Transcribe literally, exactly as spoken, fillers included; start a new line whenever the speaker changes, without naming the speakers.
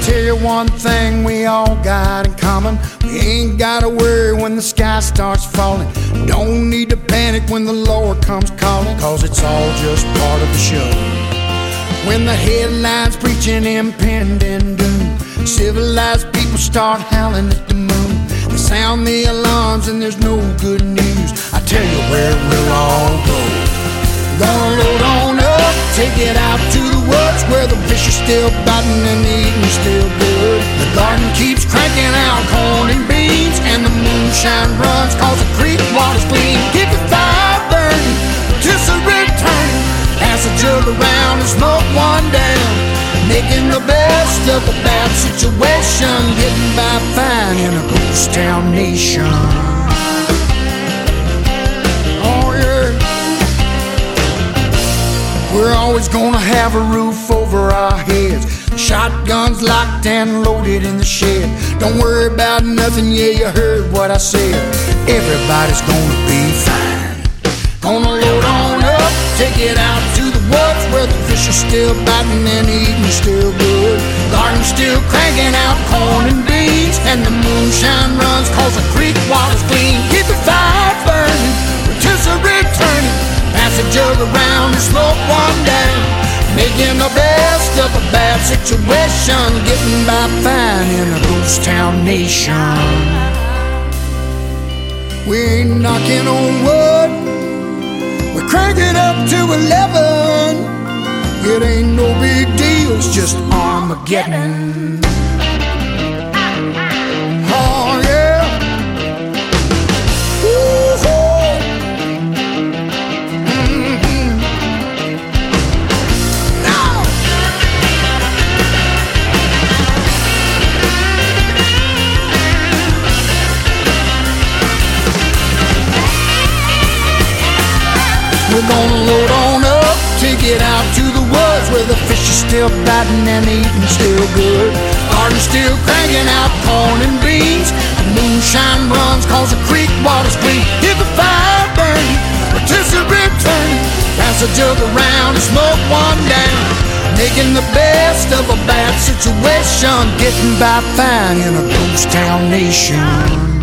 tell you one thing we all got in common. We ain't gotta worry when the sky starts falling. Don't need to panic when the Lord comes calling, cause it's all just part of the show. When the headlines preaching impending doom, civilized people start howling at the moon. They sound the alarms and there's no good news. I tell you where we'll all go. Gonna load on up, take it out to the woods, where the fish are still biting and the eating's still good. The garden keeps cranking out corn and beans, and the moonshine runs cause the creek water's clean. Keep the fire burning, rotisserie returning, pass a jug around and smoke one down, making the best of a bad situation, getting by fine in a ghost town nation. We're always gonna have a roof over our heads, shotguns locked and loaded in the shed. Don't worry about nothing, yeah, you heard what I said. Everybody's gonna be fine. Gonna load on up, take it out to the woods, where the fish are still biting and eating's still good. Garden's still cranking out corn and beans, and the moonshine runs cause the creek water's clean. Keep the fire burning, rotisserie turning, pass a jug around and smoke one down, making the best of a bad situation, getting by fine in a ghost town nation. We ain't knocking on wood, we're cranking up to eleven. It ain't no big deal, it's just Armageddon. Oh yeah. Woo-hoo. Mm-hmm. Now. We're gonna load on up, take it out to the woods, where the fish are still biting and eating still good. Garden's still cranking out corn and beans, the moonshine runs cause the creek water's clean. Keep the fire burning, rotisserie turning, pass a jug around and smoke one down, making the best of a bad situation, getting by fine in a ghost town nation.